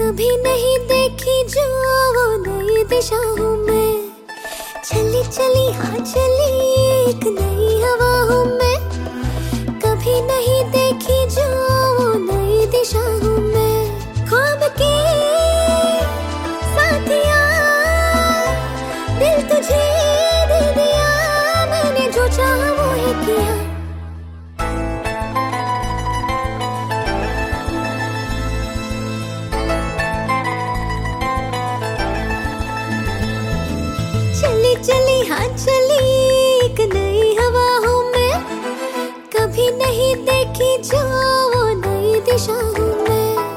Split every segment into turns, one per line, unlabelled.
कभी नहीं देखी जो वो नई दिशा हूँ मैं। चली चली हाँ चली एक नई हवा हूँ मैं। कभी नहीं देखी जो वो नई दिशा हूँ मैं। ख्वाब के साथिया दिल तुझे दे दिया, मैंने जो चाहा वो ही किया। चली चली हाँ चली एक नई हवा हूँ मैं। कभी नहीं देखी जो वो नई दिशा हूँ मैं।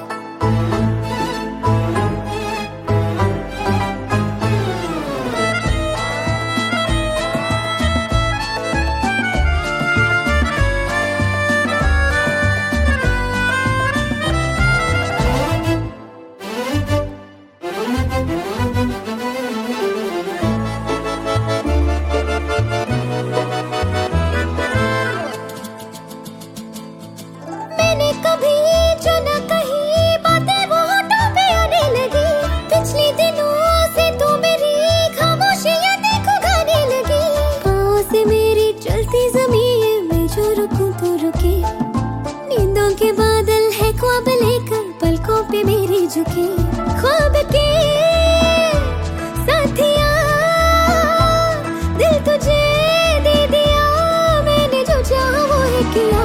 मैंने कभी जो न कही बातें वो होठों पे आने लगी। पिछले दिनों से तो मेरी खामोशियां देखो गाने लगी। पाँव से मेरी चलती ज़मीन में जो रुकूं तो रुके। नींदों के बादल है ख्वाब लेकर पलकों पे मेरी झुकी। ख्वाब के साथिया दिल तुझे दे दिया, मैंने जो चाहा वो ही किया।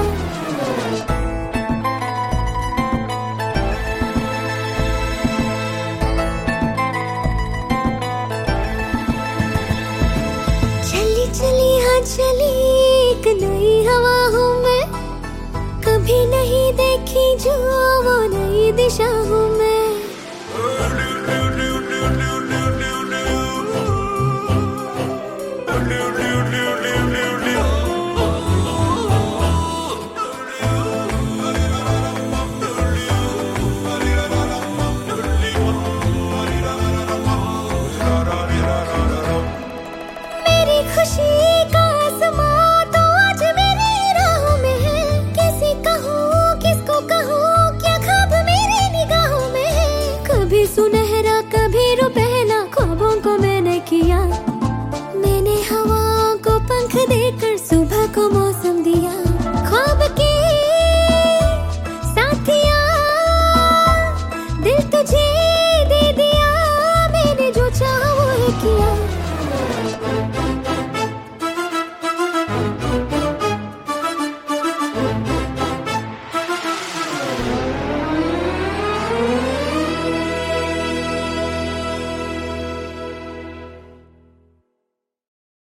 चली चली हाँ चली एक नई हवा हूँ मैं। कभी नहीं देखी जो वो नई दिशा हूँ मैं।